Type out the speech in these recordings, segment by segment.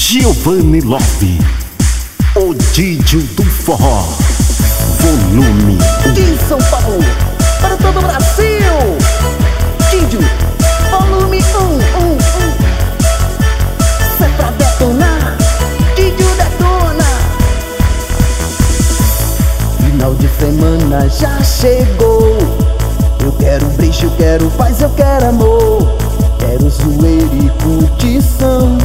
Giovanni Love, o Didio do Forró, volume 1. De São Paulo para todo o Brasil, Didio, volume 1. Se é pra detonar, Didio detona. Final de semana já chegou. Eu quero beijo, eu quero paz, eu quero amor. Quero zoeira e curtição.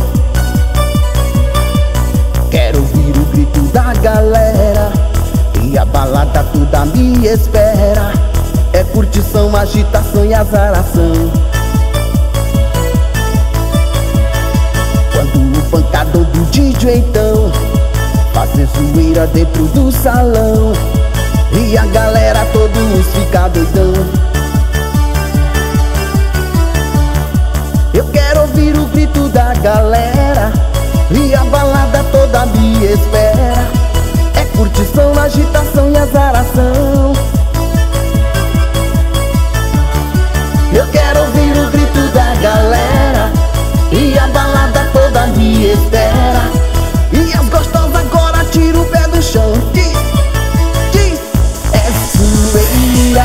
Quero ouvir o grito da galera e a balada toda me espera. É curtição, agitação e azaração. Quando o pancadão do Didio então fazer zoeira dentro do salão e a galera todos fica doidão. Eu quero ouvir o grito da galera e a balada toda me espera. É curtição, agitação e azaração. Eu quero ouvir o grito da galera e a balada toda me espera. E as gostosas agora tiram o pé do chão. Diz, é zoeira,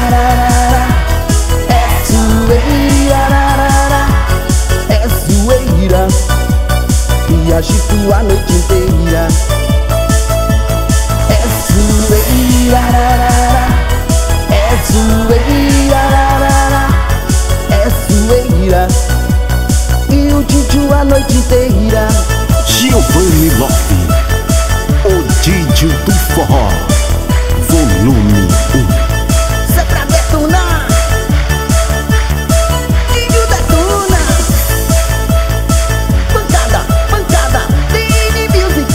é zoeira, é zoeira. E agito a noite inteira. É zoeira, é zoeira, é zoeira. E o Didio a noite inteira. Giovanni Love, o Didio do Forró, volume 1. Se é pra detonar, Didio detona. Pancada, Dini Music.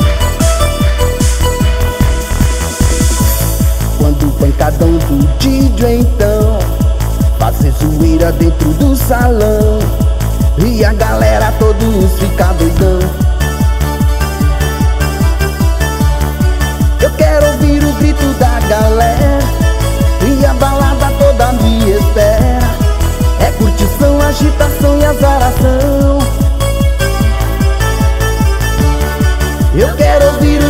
Quando o pancadão do Didio então fazer zoeira dentro do salão e a galera todos fica doidão. Eu quero ouvir o grito da galera e a balada toda me espera. É curtição, agitação e azaração. Eu quero ouvir